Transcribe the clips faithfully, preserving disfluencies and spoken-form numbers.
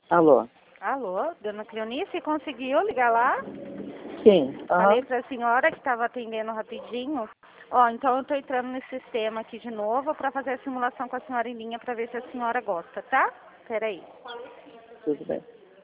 Alô? Alô, dona Cleonice, conseguiu ligar lá? Sim. Falei Aham. para a senhora que estava atendendo rapidinho. Ó, então eu estou entrando nesse sistema aqui de novo para fazer a simulação com a senhora em linha para ver se a senhora gosta, tá? Peraí. Tudo bem.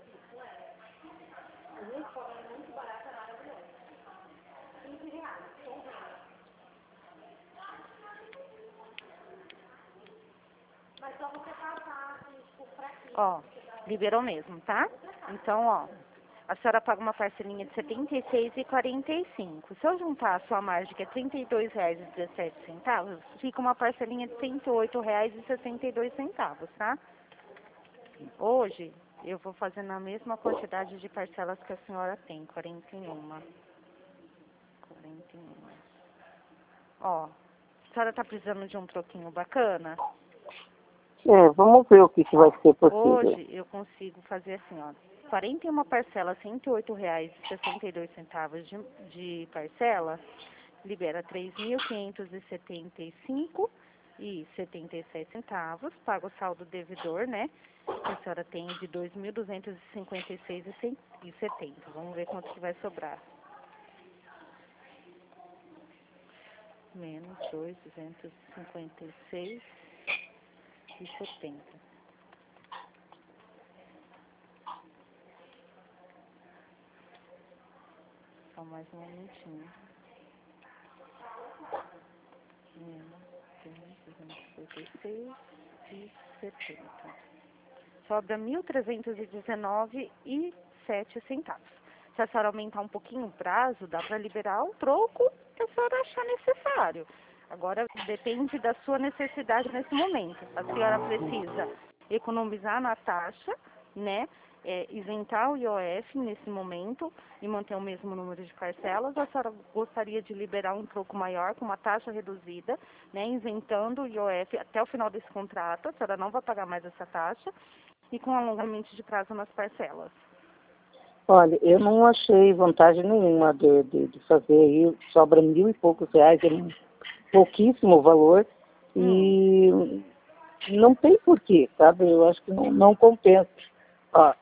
Ó, liberou mesmo, tá? Então, ó, a senhora paga uma parcelinha de setenta e seis reais e quarenta e cinco. Se eu juntar a sua margem, que é trinta e dois reais e dezessete centavos, fica uma parcelinha de cento e oito reais e sessenta e dois centavos, tá? Hoje, eu vou fazer na mesma quantidade de parcelas que a senhora tem, quarenta e um. quarenta e um. Ó, a senhora tá precisando de um troquinho bacana? É, vamos ver o que, que vai ser possível. Hoje eu consigo fazer assim, ó, quarenta e uma parcelas, cento e oito reais e sessenta e dois centavos de, de parcela, libera três mil quinhentos e setenta e cinco e setenta e sete centavos, paga o saldo devedor, né, que a senhora tem de dois mil duzentos e cinquenta e seis e setenta. Vamos ver quanto que vai sobrar. Menos dois mil duzentos e cinquenta e seis e setenta. Só mais um minutinho. Menos duzentos e cinquenta e seis e setenta. Sobra mil trezentos e dezenove e sete centavos. Se a senhora aumentar um pouquinho o prazo, dá para liberar o troco que a senhora achar necessário. Agora depende da sua necessidade nesse momento. A senhora precisa economizar na taxa, né? É, isentar o I O F nesse momento e manter o mesmo número de parcelas. A senhora gostaria de liberar um troco maior com uma taxa reduzida, né? Isentando o I O F até o final desse contrato. A senhora não vai pagar mais essa taxa e com alongamento de prazo nas parcelas. Olha, eu não achei vantagem nenhuma de, de, de fazer aí, sobra mil e poucos reais, é um pouquíssimo valor, Hum. e não tem porquê, sabe? Eu acho que não, não compensa. Ó,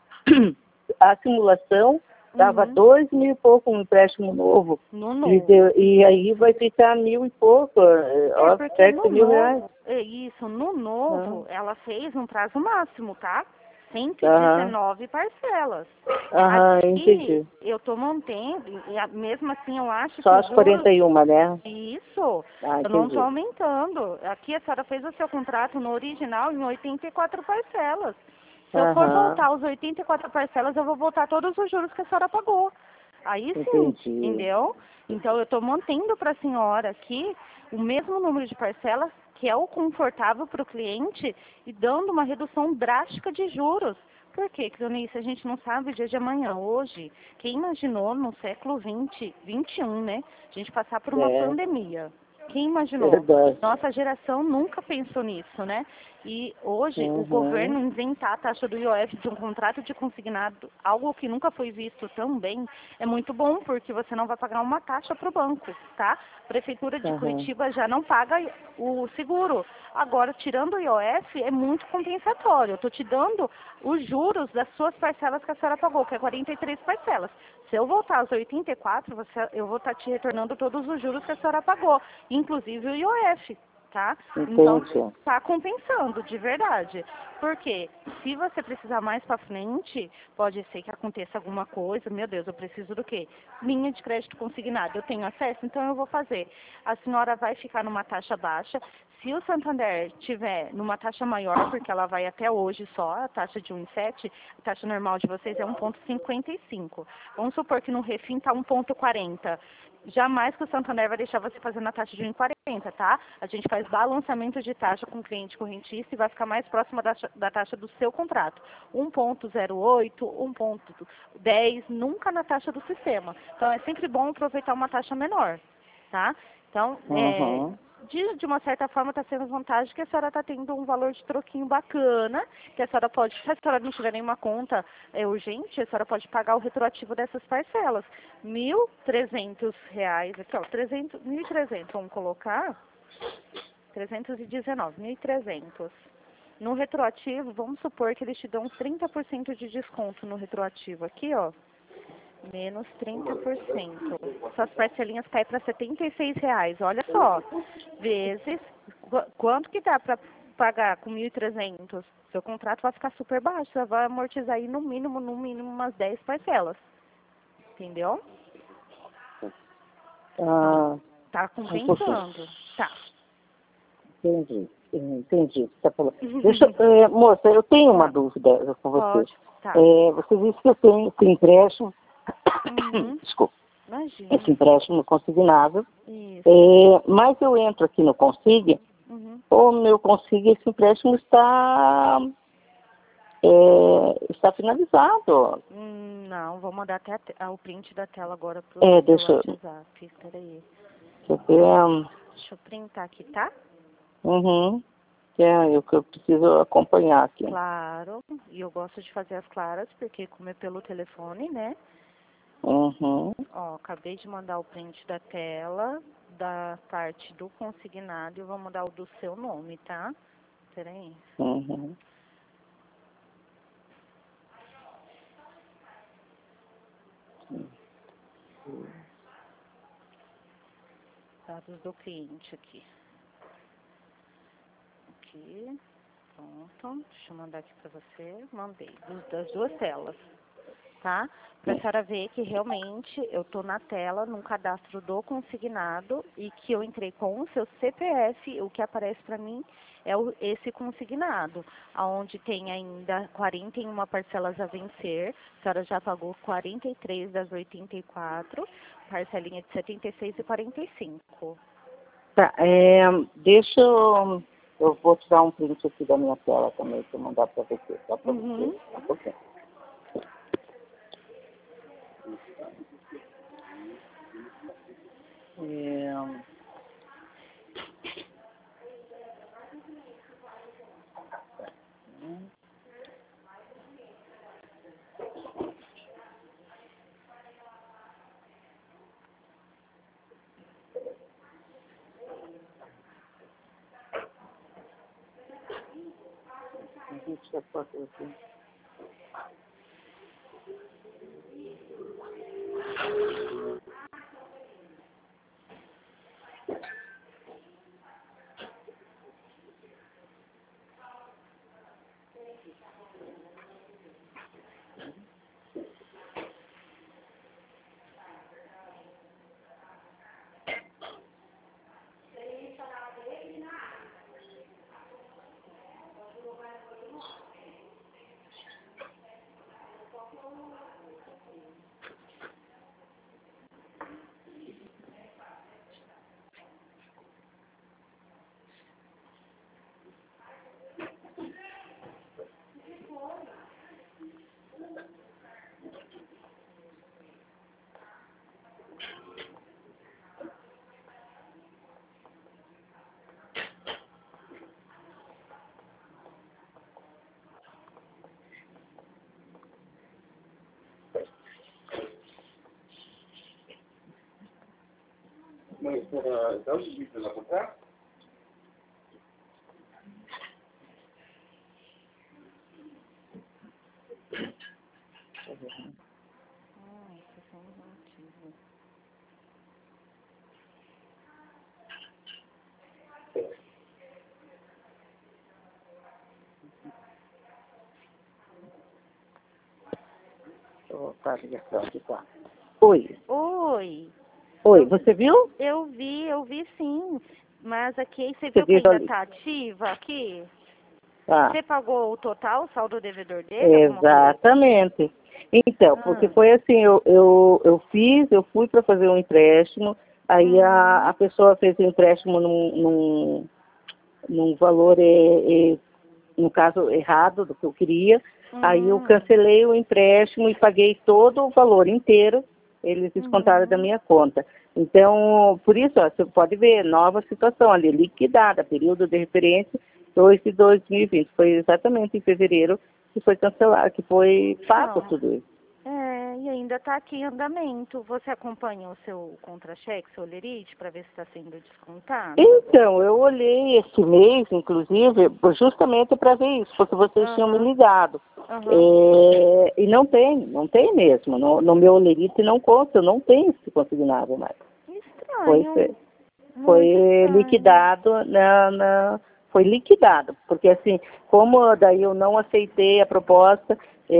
a simulação dava Uhum. dois mil e pouco um empréstimo novo, No e, novo. deu, e aí vai ficar mil e pouco, é, É, ó, porque perto no de mil reais. novo, é isso, no Ah, novo, ela fez um prazo máximo, tá? cento e Aham, dezenove parcelas. aham, Aqui, entendi. eu tô mantendo, e a- mesmo assim eu acho Só que os as juros, quarenta e um, né? isso, Ah, eu não tô entendi. aumentando. Aqui a senhora fez o seu contrato no original em oitenta e quatro parcelas. Se eu for Aham, voltar aos oitenta e quatro parcelas, eu vou voltar todos os juros que a senhora pagou. Aí sim, entendi. entendeu? Então eu estou mantendo para a senhora aqui o mesmo número de parcelas, que é o confortável para o cliente, e dando uma redução drástica de juros. Por quê, Cleonice? A gente não sabe o dia de amanhã. Hoje, quem imaginou no século vinte, vinte e um, né? A gente passar por uma É, pandemia. Quem imaginou? verdade. Nossa geração nunca pensou nisso, né? E hoje o Uhum. governo isentar a taxa do I O F de um contrato de consignado, algo que nunca foi visto também, é muito bom, porque você não vai pagar uma taxa para o banco, tá? A Prefeitura de Uhum. Curitiba já não paga o seguro. Agora, tirando o I O F, é muito compensatório. Eu estou te dando os juros das suas parcelas que a senhora pagou, que é quarenta e três parcelas. Se eu voltar aos oitenta e quatro, você, eu vou estar te retornando todos os juros que a senhora pagou, inclusive o I O F, tá? Então, Entendi. está compensando, de verdade. Porque se você precisar mais para frente, pode ser que aconteça alguma coisa. Meu Deus, eu preciso do quê? Linha de crédito consignada. Eu tenho acesso, então eu vou fazer. A senhora vai ficar numa taxa baixa. Se o Santander tiver numa taxa maior, porque ela vai até hoje só, a taxa de um vírgula sete, a taxa normal de vocês é um vírgula cinquenta e cinco. Vamos supor que no Refim está um vírgula quarenta. Jamais que o Santander vai deixar você fazer na taxa de um vírgula quarenta, tá? A gente faz balanceamento de taxa com o cliente correntista e vai ficar mais próxima da, da taxa do seu contrato. um vírgula zero oito, um vírgula dez, nunca na taxa do sistema. Então é sempre bom aproveitar uma taxa menor, tá? Então, é, Uhum. de, de uma certa forma está sendo vantagem que a senhora está tendo um valor de troquinho bacana, que a senhora pode, se a senhora não tiver nenhuma conta é, urgente, a senhora pode pagar o retroativo dessas parcelas. Mil e trezentos reais, aqui ó, trezentos, mil e trezentos, vamos colocar, trezentos e dezenove, mil e trezentos. No retroativo, vamos supor que eles te dão trinta por cento de desconto no retroativo. Aqui, ó, menos trinta por cento. Suas parcelinhas caem para setenta e seis reais. Olha só, vezes, qu- quanto que dá para pagar com mil e trezentos? Seu contrato vai ficar super baixo, você vai amortizar aí no mínimo, no mínimo umas dez parcelas. Entendeu? Ah, Tá um pouquinho. compensando. Tá. Entendi, entendi. o que Você falou. Deixa, é, moça, eu tenho uma Pode. dúvida com você. Pode. Tá. É, você disse que eu tenho esse empréstimo, Uhum. desculpa, Imagina. esse empréstimo consignado, Isso. é, mas eu entro aqui no Consig, Uhum. o meu Consig, esse empréstimo está, é, está finalizado. Hum, não, vou mandar até a te- ah, o print da tela agora pro É, seu deixa, eu- WhatsApp. Peraí. deixa eu ver. Deixa eu printar aqui, tá? Uhum. É, eu que eu preciso acompanhar aqui. Claro. E eu gosto de fazer as claras, porque como é pelo telefone, né? Uhum. Ó, acabei de mandar o print da tela, da parte do consignado, e eu vou mandar o do seu nome, tá? Peraí. Uhum. Dados do cliente aqui. Aqui. Pronto. Deixa eu mandar aqui pra você. Mandei. Dos- das duas telas. Tá? Pra senhora ver que realmente eu tô na tela, num cadastro do consignado e que eu entrei com o seu C P F, o que aparece pra mim é o, esse consignado, aonde tem ainda quarenta e uma parcelas a vencer, a senhora já pagou quarenta e três das oitenta e quatro, parcelinha de setenta e seis e quarenta e cinco. Tá, é, deixa eu... Eu vou tirar um print aqui da minha tela também, para mandar para você. Só para Uhum. você. Tá um pouquinho. É, deixa eu só aqui. Mas, uh, dá os vídeos lá comprar? Ah, isso é um motivo. Deixa eu voltar a ligação aqui, tá? Oi. Oi. Oi, você viu? Eu vi, eu vi sim. Mas aqui, você Você viu que ainda visualiza. tá ativa aqui? Tá. Você pagou o total, o saldo devedor dele, alguma coisa? Exatamente. Então, porque Ah. foi assim, eu, eu, eu fiz, eu fui para fazer um empréstimo, aí a, a Uhum. pessoa fez o empréstimo num, num, num valor, é, é, no caso, errado do que eu queria, aí eu Uhum. cancelei o empréstimo e paguei todo o valor inteiro, eles descontaram da Uhum. minha conta. Então, por isso, ó, você pode ver, nova situação ali, liquidada, período de referência dois de dois mil e vinte. Foi exatamente em fevereiro que foi cancelado, que foi pago Então, tudo isso. é, e ainda está aqui em andamento. Você acompanha o seu contra-cheque, seu olerite, para ver se está sendo descontado? Então, eu olhei esse mês, inclusive, justamente para ver isso, porque vocês Uhum. tinham me ligado. Uhum. É, e não tem, não tem mesmo. No, no meu olerite não consta, eu não tenho esse consignado mais. Foi, Estranho. foi Muito estranho. liquidado na, na... Foi liquidado, porque assim, como daí eu não aceitei a proposta,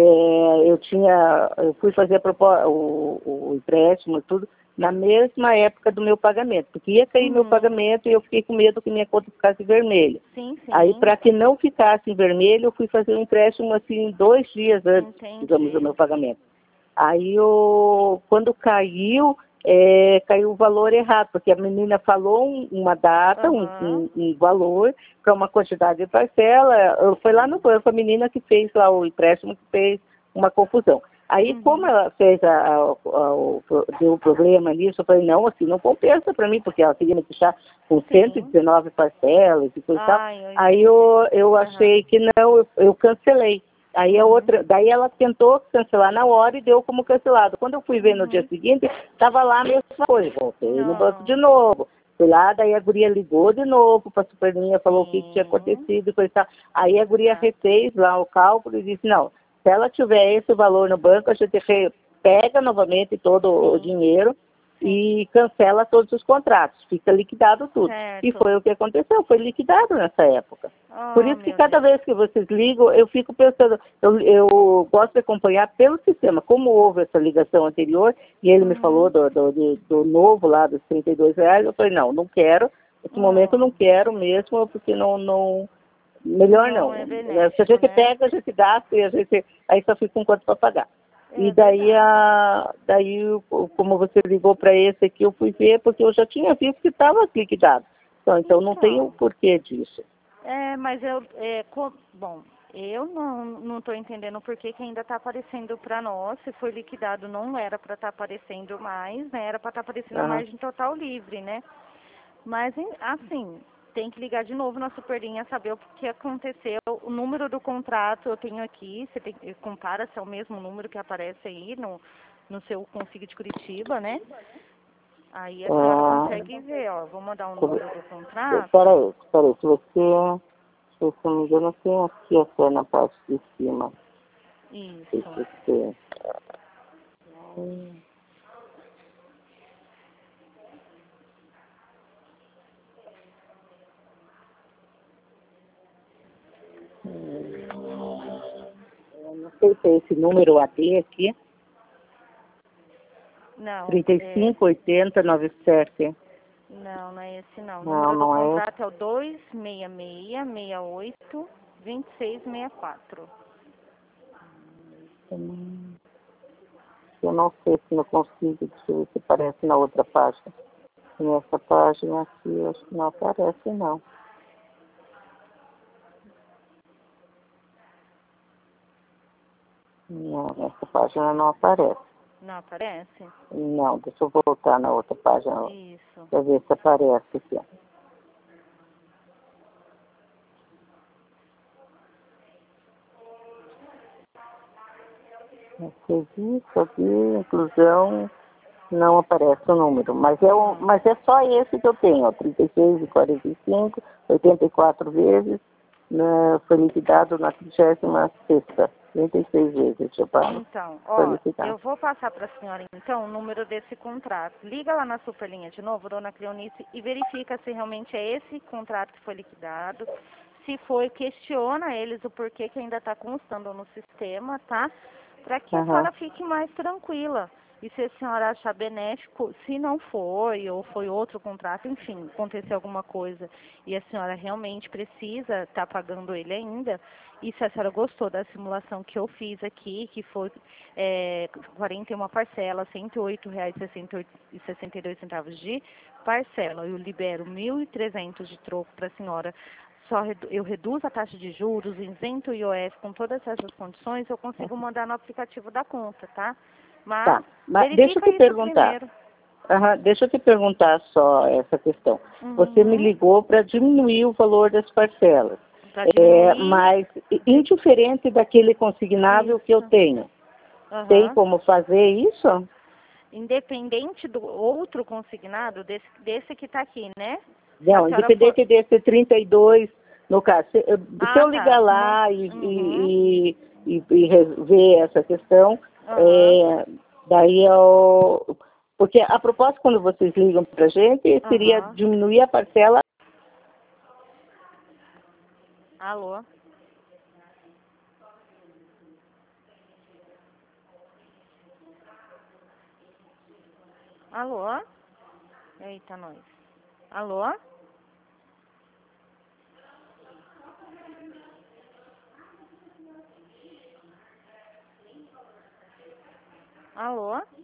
é, eu tinha, eu fui fazer a proposta, o, o empréstimo e tudo, na mesma época do meu pagamento, porque ia cair Uhum. meu pagamento e eu fiquei com medo que minha conta ficasse vermelha. Sim, sim. Aí, para que não ficasse em vermelho, eu fui fazer um empréstimo assim, dois dias antes, Entendi. digamos, do meu pagamento. Aí, eu, quando caiu, é, caiu o valor errado, porque a menina falou um, uma data, um, Uhum. um, um valor, para uma quantidade de parcela. Foi lá no banco a menina que fez lá o empréstimo, que fez uma confusão. Aí, Uhum. como ela fez a, a, a, o, deu um problema nisso, eu falei, não, assim, não compensa para mim, porque ela queria me deixar com cento e dezenove parcelas e coisa e tal. Ai, eu Aí eu, eu Uhum. achei que não, eu, eu cancelei. Aí a Uhum. outra, daí ela tentou cancelar na hora e deu como cancelado. Quando eu fui ver no Uhum. dia seguinte, estava lá a mesma coisa. Voltei no banco de Não. novo. Fui lá, daí a guria ligou de novo para a superlinha, falou o que, que tinha Sim. acontecido e coisa e tal. Aí a guria Tá. refez lá o cálculo e disse, não, se ela tiver esse valor no banco, a gente re- pega novamente todo o Sim. dinheiro Sim. e cancela todos os contratos. Fica liquidado tudo. Certo. E foi o que aconteceu, foi liquidado nessa época. Por Oh, isso que meu cada Deus. vez que vocês ligam, eu fico pensando, eu, eu gosto de acompanhar pelo sistema, como houve essa ligação anterior, e ele me Uhum. falou do, do, do, do novo lá, dos trinta e dois reais, eu falei, não, não quero, nesse momento eu não Oh. quero mesmo, porque não, não melhor Não não. é Se a benéfico, gente né? pega, a gente gasta e a gente, aí só fica um quanto para pagar. É E daí, verdade. a, daí, como você ligou para esse aqui, eu fui ver, porque eu já tinha visto que estava liquidado. Então, então não tem o Então, porquê disso. é, mas eu, é, co- bom, eu não não estou entendendo por que que ainda está aparecendo para nós. Se foi liquidado, não era para estar aparecendo mais, né? Era para estar aparecendo a Aham. margem total livre, né? Mas, em- assim, tem que ligar de novo na Superlinha, saber o que aconteceu. O número do contrato eu tenho aqui, você tem, compara se é o mesmo número que aparece aí no, no seu Consigo de Curitiba, né? Aí a senhora É, consegue ver, ó. Vou mandar o número do contrato. peraí, peraí, se você, se eu não me engano, tem aqui até na parte de cima. Isso. Deixa eu ver. Hum, eu não sei se é esse número A D aqui, Não, trinta e é, cinco, oitenta, noventa e sete. não, não é esse não. O Não, número do não é esse. contrato é o dois seis seis, seis oito, dois seis seis quatro. Hum, Eu não sei se não consigo, deixa eu ver se aparece na outra página. Nessa página aqui, eu acho que não aparece, não. Não, nessa página não aparece. Não aparece? Não, deixa eu voltar na outra página Isso. para ver se aparece aqui. Serviço aqui, inclusão, não aparece o número. Mas é, o, Hum. mas é só esse que eu tenho, ó, trinta e seis e quarenta e cinco, oitenta e quatro vezes, né, foi liquidado na trigésima sexta, trinta e seis vezes, eu pago. Então, Foi ó, liquidado. eu vou passar para a senhora, então, o número desse contrato. Liga lá na Superlinha de novo, dona Cleonice, e verifica se realmente é esse contrato que foi liquidado. Se foi, questiona eles o porquê que ainda está constando no sistema, tá? Para que a Aham. senhora fique mais tranquila. E se a senhora achar benéfico, se não foi, ou foi outro contrato, enfim, aconteceu alguma coisa e a senhora realmente precisa estar pagando ele ainda, e se a senhora gostou da simulação que eu fiz aqui, que foi é, quarenta e uma parcelas, cento e oito reais e sessenta e dois centavos de parcela, eu libero mil e trezentos de troco para a senhora, só redu eu reduzo a taxa de juros, isento o I O F com todas essas condições, eu consigo mandar no aplicativo da conta, tá? Mas Tá, mas deixa eu verifica te isso perguntar. primeiro. Aham, deixa eu te perguntar só essa questão. Você me Uhum. ligou para diminuir o valor das parcelas, Para é, diminuir. mas indiferente daquele consignável que eu Isso. tenho. Tem Aham. como fazer isso? Independente do outro consignado, desse, desse que tá aqui, né? Se a Não, senhora for... independente desse trinta e dois, no caso, se, eu- se Ah, eu tá. ligar Não. lá e, Uhum. e, e, e, e rever essa questão, Aham. é, daí eu... Porque a proposta, quando vocês ligam para a gente, seria Aham. diminuir a parcela. Alô? Alô? Eita, nós. Alô? Alô?